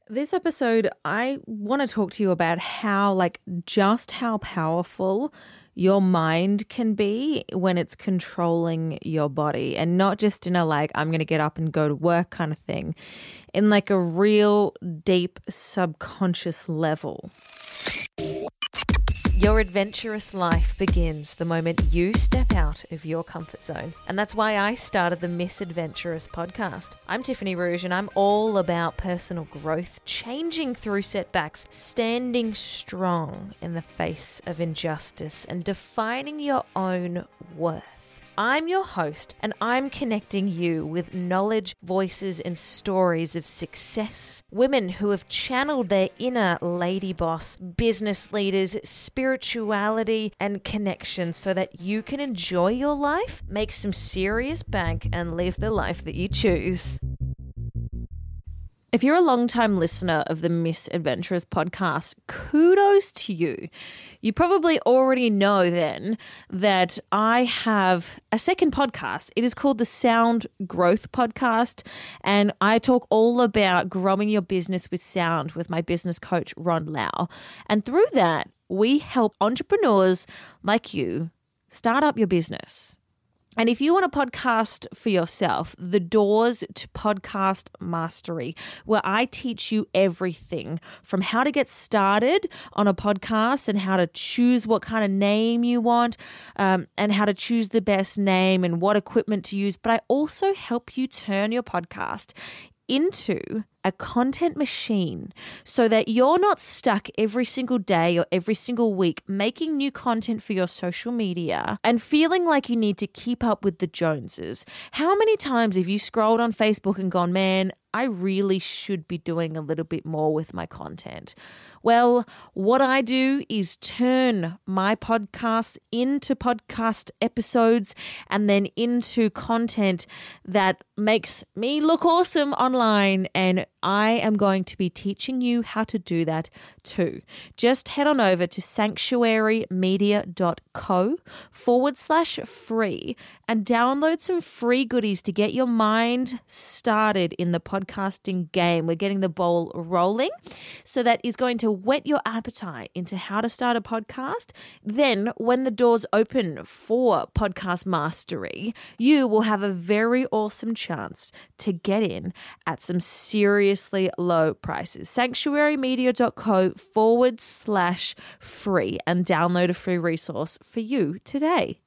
This episode, I want to talk to you about just how powerful your mind can be when it's controlling your body, and not just in a I'm going to get up and go to work kind of thing, in a real deep subconscious level. Your adventurous life begins the moment you step out of your comfort zone. And that's why I started the Miss Adventurous podcast. I'm Tiffany Rouge, and I'm all about personal growth, changing through setbacks, standing strong in the face of injustice, and defining your own worth. I'm your host, and I'm connecting you with knowledge, voices, and stories of success. Women who have channeled their inner lady boss, business leaders, spirituality, and connection so that you can enjoy your life, make some serious bank, and live the life that you choose. If you're a long-time listener of the Miss Adventurous podcast, kudos to you. You probably already know then that I have a second podcast. It is called the Sound Growth Podcast, and I talk all about growing your business with sound with my business coach, Ron Lau. And through that, we help entrepreneurs like you start up your business. And if you want a podcast for yourself, the doors to podcast mastery, where I teach you everything from how to get started on a podcast and how to choose what kind of name you want, and how to choose the best name and what equipment to use. But I also help you turn your podcast into a content machine so that you're not stuck every single day or every single week making new content for your social media and feeling like you need to keep up with the Joneses. How many times have you scrolled on Facebook and gone, man, I really should be doing a little bit more with my content? Well, what I do is turn my podcasts into podcast episodes and then into content that makes me look awesome online, and I am going to be teaching you how to do that too. Just head on over to sanctuarymedia.co/free and download some free goodies to get your mind started in the podcasting game. We're getting the ball rolling, so that is going to whet your appetite into how to start a podcast. Then when the doors open for podcast mastery, you will have a very awesome chance to get in at some seriously low prices. sanctuarymedia.co/free and download a free resource for you today.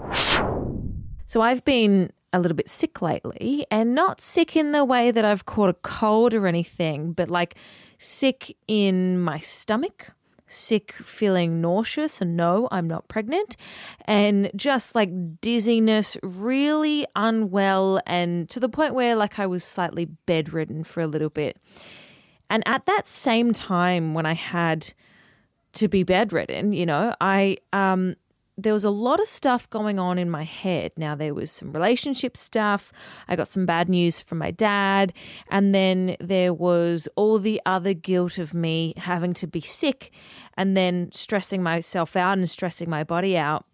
So I've been a little bit sick lately, and not sick in the way that I've caught a cold or anything, but sick in my stomach, sick feeling nauseous, and no, I'm not pregnant, and just dizziness, really unwell, and to the point where I was slightly bedridden for a little bit. And at that same time when I had to be bedridden, there was a lot of stuff going on in my head. Now, there was some relationship stuff. I got some bad news from my dad. And then there was all the other guilt of me having to be sick and then stressing myself out and stressing my body out.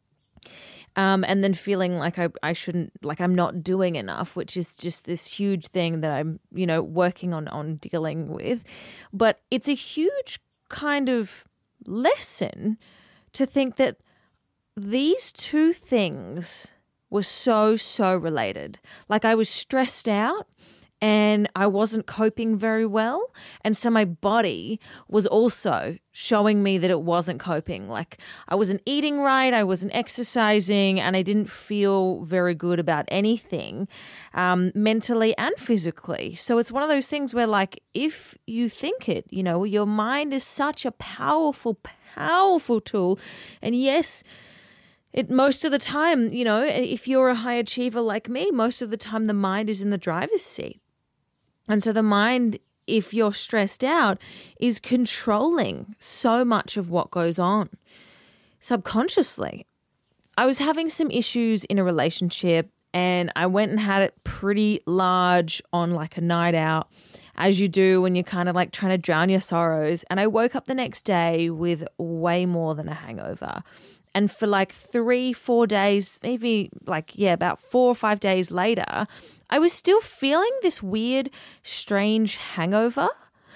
And then feeling like I shouldn't, I'm not doing enough, which is just this huge thing that I'm, working on dealing with. But it's a huge kind of lesson to think that these two things were so related. I was stressed out and I wasn't coping very well. And so my body was also showing me that it wasn't coping. I wasn't eating right, I wasn't exercising, and I didn't feel very good about anything, mentally and physically. So it's one of those things where if you think it, your mind is such a powerful tool. And yes, most of the time, if you're a high achiever like me, most of the time the mind is in the driver's seat. And so the mind, if you're stressed out, is controlling so much of what goes on subconsciously. I was having some issues in a relationship, and I went and had it pretty large on a night out, as you do when you're kind of trying to drown your sorrows. And I woke up the next day with way more than a hangover. And for 3-4 days, maybe about 4 or 5 days later, I was still feeling this weird, strange hangover.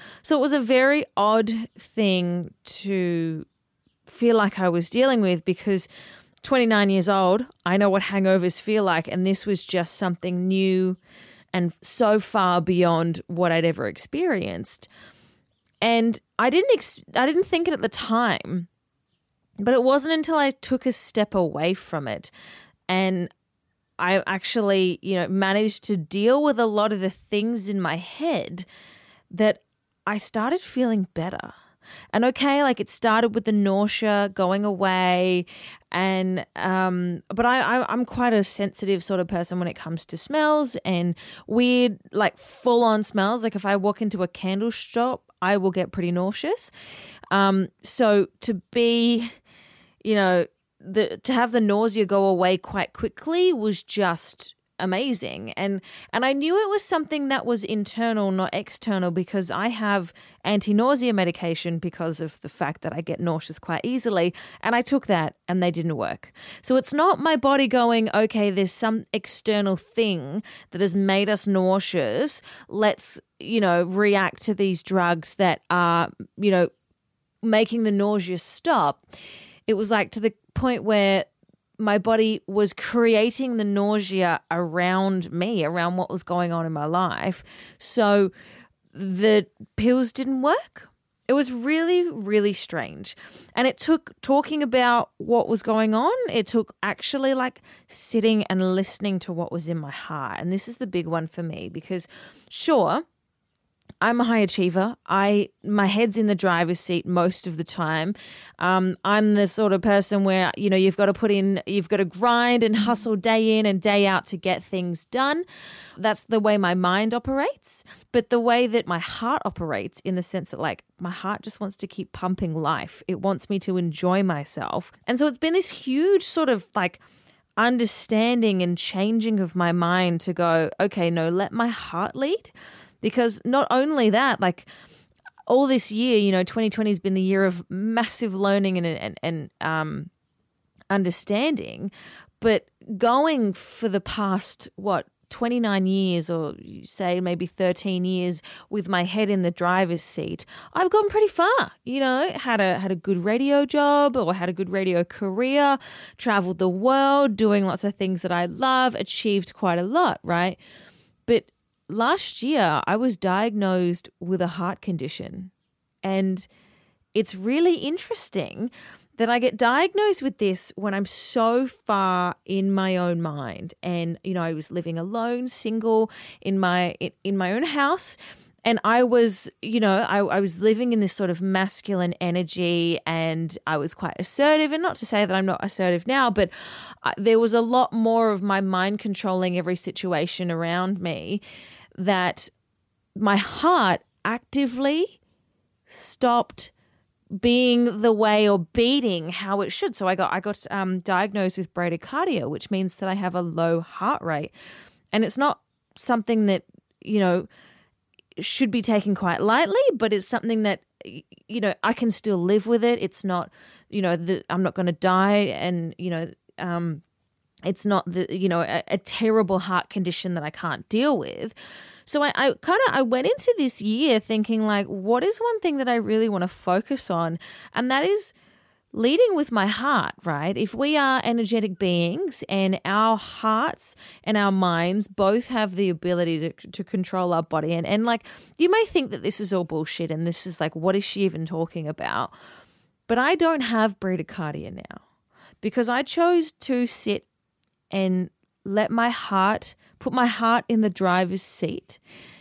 So it was a very odd thing to feel like I was dealing with because 29 years old, I know what hangovers feel like, and this was just something new and so far beyond what I'd ever experienced. And I didn't think it at the time, but it wasn't until I took a step away from it and I actually, managed to deal with a lot of the things in my head that I started feeling better. And okay, like it started with the nausea going away, and but I'm quite a sensitive sort of person when it comes to smells and weird, like full on smells. Like if I walk into a candle shop, I will get pretty nauseous. So to be, to have the nausea go away quite quickly was just amazing. And I knew it was something that was internal, not external, because I have anti-nausea medication because of the fact that I get nauseous quite easily. And I took that and they didn't work. So it's not my body going, okay, there's some external thing that has made us nauseous. Let's, react to these drugs that are, making the nausea stop. It was like to the point where my body was creating the nausea around me, around what was going on in my life. So the pills didn't work. It was really, really strange. And it took talking about what was going on. It took actually like sitting and listening to what was in my heart. And this is the big one for me because sure, I'm a high achiever. My head's in the driver's seat most of the time. I'm the sort of person where, you've got to grind and hustle day in and day out to get things done. That's the way my mind operates. But the way that my heart operates, in the sense that like my heart just wants to keep pumping life. It wants me to enjoy myself. And so it's been this huge sort of like understanding and changing of my mind to go, okay, no, let my heart lead. Because not only that, like all this year, 2020 has been the year of massive learning and understanding, but going for the past, 29 years or say maybe 13 years with my head in the driver's seat, I've gone pretty far, had a good radio job or had a good radio career, traveled the world, doing lots of things that I love, achieved quite a lot, right? But last year, I was diagnosed with a heart condition, and it's really interesting that I get diagnosed with this when I'm so far in my own mind. And, I was living alone, single in my own house. And I was, I was living in this sort of masculine energy, and I was quite assertive. And not to say that I'm not assertive now, but there was a lot more of my mind controlling every situation around me, that my heart actively stopped being the way or beating how it should. So I got diagnosed with bradycardia, which means that I have a low heart rate. And it's not something that, should be taken quite lightly, but it's something that, I can still live with it. It's not, I'm not going to die, and, it's not a terrible heart condition that I can't deal with. So I went into this year thinking like, what is one thing that I really want to focus on? And that is leading with my heart, right? If we are energetic beings and our hearts and our minds both have the ability to control our body, and like, you may think that this is all bullshit and this is like, what is she even talking about? But I don't have bradycardia now because I chose to sit and put my heart in the driver's seat.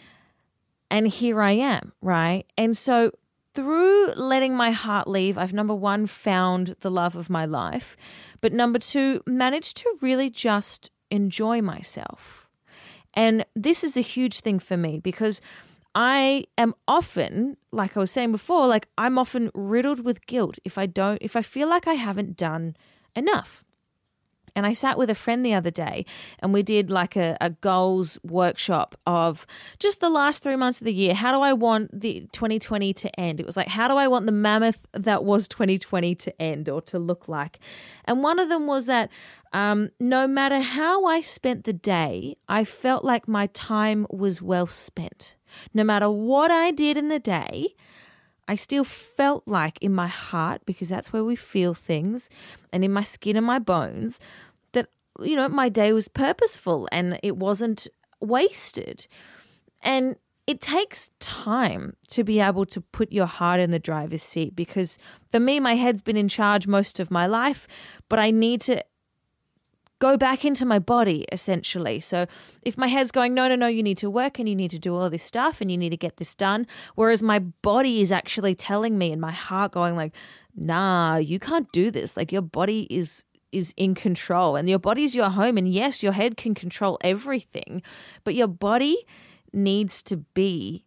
And here I am, right? And so through letting my heart leave, I've, number one, found the love of my life, but number two, managed to really just enjoy myself. And this is a huge thing for me because I am often, like I was saying before, like I'm often riddled with guilt if I feel like I haven't done enough. And I sat with a friend the other day and we did like a goals workshop of just the last 3 months of the year. How do I want the 2020 to end? It was like, how do I want the mammoth that was 2020 to end or to look like? And one of them was that no matter how I spent the day, I felt like my time was well spent. No matter what I did in the day, I still felt like in my heart, because that's where we feel things, and in my skin and my bones, that, my day was purposeful and it wasn't wasted. And it takes time to be able to put your heart in the driver's seat, because for me, my head's been in charge most of my life, but I need to go back into my body, essentially. So if my head's going, no, you need to work and you need to do all this stuff and you need to get this done, whereas my body is actually telling me, and my heart going like, nah, you can't do this. Like, your body is in control, and your body's your home. And yes, your head can control everything, but your body needs to be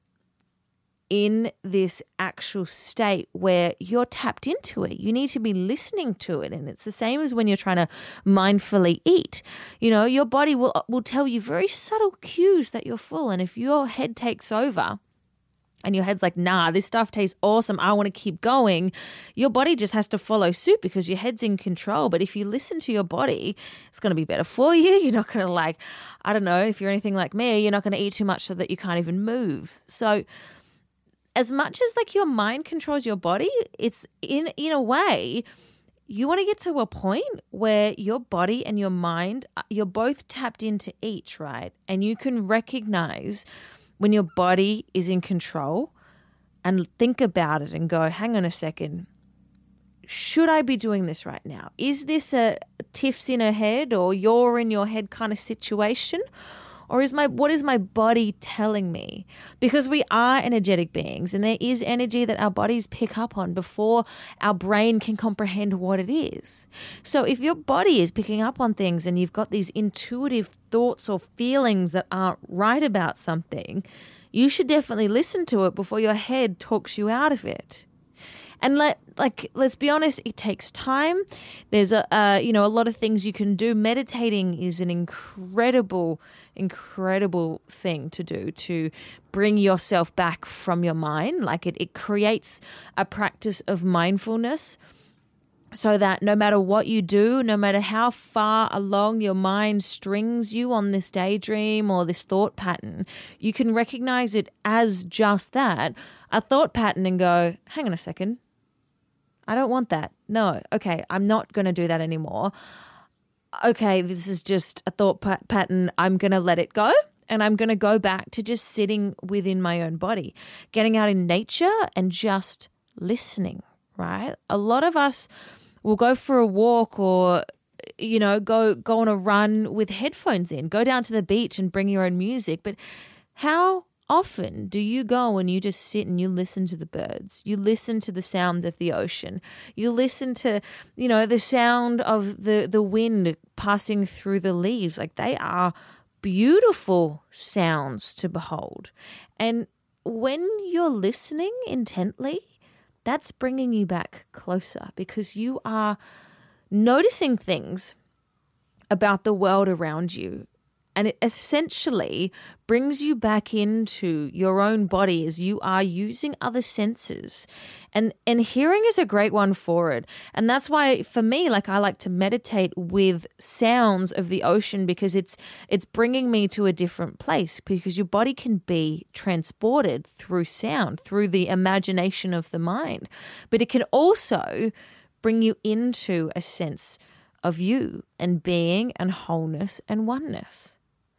in this actual state where you're tapped into it. You need to be listening to it. And it's the same as when you're trying to mindfully eat. Your body will tell you very subtle cues that you're full. And if your head takes over and your head's like, nah, this stuff tastes awesome, I want to keep going, your body just has to follow suit because your head's in control. But if you listen to your body, it's going to be better for you. You're not going to I don't know, if you're anything like me, you're not going to eat too much so that you can't even move. So as much as your mind controls your body, it's in a way, you want to get to a point where your body and your mind, you're both tapped into each, right? And you can recognize when your body is in control and think about it and go, hang on a second, should I be doing this right now? Is this a Tiff's in her head or you're in your head kind of situation? Or what is my body telling me? Because we are energetic beings, and there is energy that our bodies pick up on before our brain can comprehend what it is. So if your body is picking up on things and you've got these intuitive thoughts or feelings that aren't right about something, you should definitely listen to it before your head talks you out of it. And let's be honest, it takes time. There's a lot of things you can do. Meditating is an incredible thing to do to bring yourself back from your mind. It creates a practice of mindfulness, so that no matter what you do, no matter how far along your mind strings you on this daydream or this thought pattern, you can recognize it as just that, a thought pattern, and go, hang on a second, I don't want that. No, okay, I'm not going to do that anymore. Okay, this is just a thought pattern. I'm going to let it go, and I'm going to go back to just sitting within my own body, getting out in nature and just listening, right? A lot of us will go for a walk or, go on a run with headphones in, go down to the beach and bring your own music. But how often do you go and you just sit and you listen to the birds? You listen to the sound of the ocean. You listen to, the sound of the wind passing through the leaves. They are beautiful sounds to behold. And when you're listening intently, that's bringing you back closer, because you are noticing things about the world around you. And it essentially brings you back into your own body as you are using other senses. And hearing is a great one for it. And that's why, for me, I like to meditate with sounds of the ocean, because it's bringing me to a different place, because your body can be transported through sound, through the imagination of the mind. But it can also bring you into a sense of you and being and wholeness and oneness.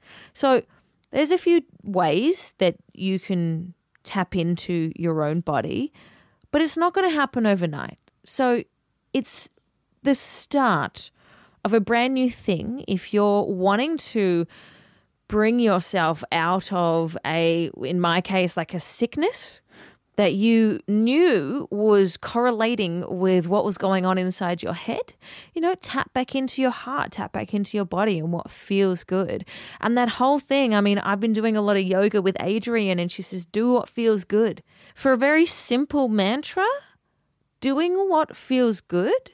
So there's a few ways that you can tap into your own body, but it's not going to happen overnight. So it's the start of a brand new thing if you're wanting to bring yourself out of in my case, a sickness that you knew was correlating with what was going on inside your head. Tap back into your heart, tap back into your body and what feels good. And that whole thing, I've been doing a lot of yoga with Adrienne, and she says, do what feels good. For a very simple mantra, doing what feels good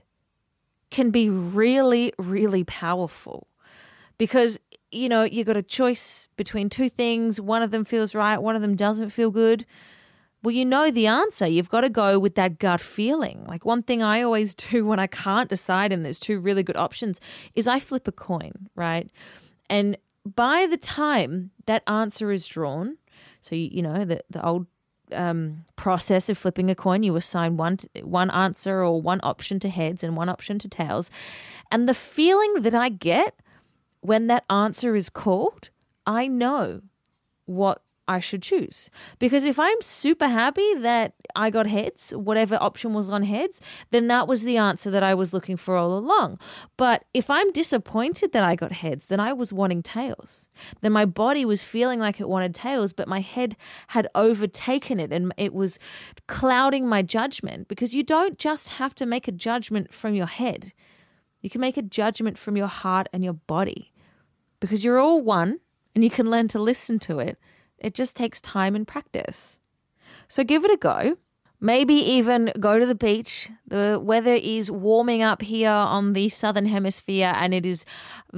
can be really, really powerful, because you got a choice between two things. One of them feels right, one of them doesn't feel good. Well, you know the answer. You've got to go with that gut feeling. One thing I always do when I can't decide, and there's two really good options, is I flip a coin, right? And by the time that answer is drawn, So, the old process of flipping a coin, you assign one answer or one option to heads and one option to tails. And the feeling that I get when that answer is called, I know what I should choose. Because if I'm super happy that I got heads, whatever option was on heads, then that was the answer that I was looking for all along. But if I'm disappointed that I got heads, then I was wanting tails. Then my body was feeling like it wanted tails, but my head had overtaken it and it was clouding my judgment, because you don't just have to make a judgment from your head. You can make a judgment from your heart and your body, because you're all one and you can learn to listen to it. It just takes time and practice. So give it a go. Maybe even go to the beach. The weather is warming up here on the southern hemisphere, and it is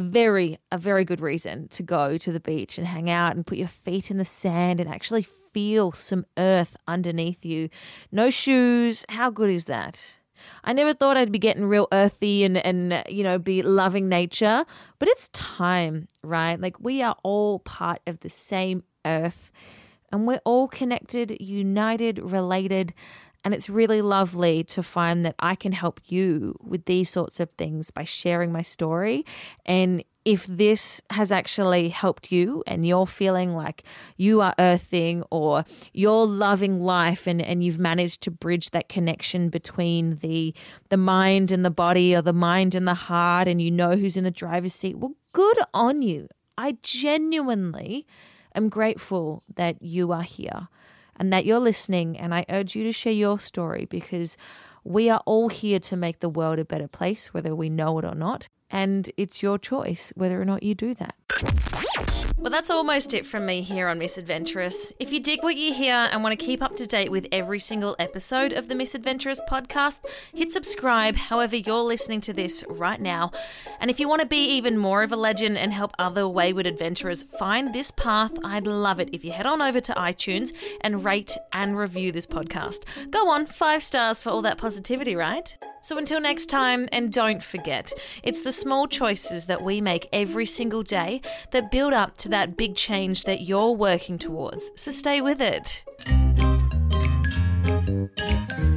a very good reason to go to the beach and hang out and put your feet in the sand and actually feel some earth underneath you. No shoes. How good is that? I never thought I'd be getting real earthy and be loving nature, but it's time, right? Like, we are all part of the same earth, and we're all connected, united, related, and it's really lovely to find that I can help you with these sorts of things by sharing my story. And if this has actually helped you and you're feeling like you are earthing, or you're loving life and you've managed to bridge that connection between the mind and the body, or the mind and the heart, and you know who's in the driver's seat, well, good on you. I genuinely am grateful that you are here and that you're listening, and I urge you to share your story, because we are all here to make the world a better place, whether we know it or not, and it's your choice whether or not you do that. Well, that's almost it from me here on Misadventurous. If you dig what you hear and want to keep up to date with every single episode of the Misadventurous podcast, hit subscribe however you're listening to this right now. And if you want to be even more of a legend and help other wayward adventurers find this path, I'd love it if you head on over to iTunes and rate and review this podcast. Go on, 5 stars for all that positivity, right? So until next time, and don't forget, it's the small choices that we make every single day that build up to that big change that you're working towards. So stay with it.